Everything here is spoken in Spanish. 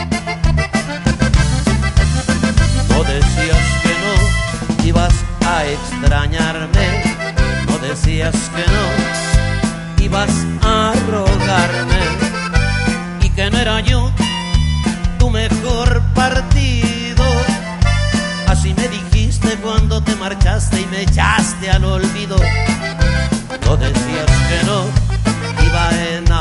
No decías que no ibas a extrañarme, no decías que no ibas a rogarme y que no era yo tu mejor partido. Así me dijiste cuando te marchaste y me echaste al olvido. No decías que no iba a enamorar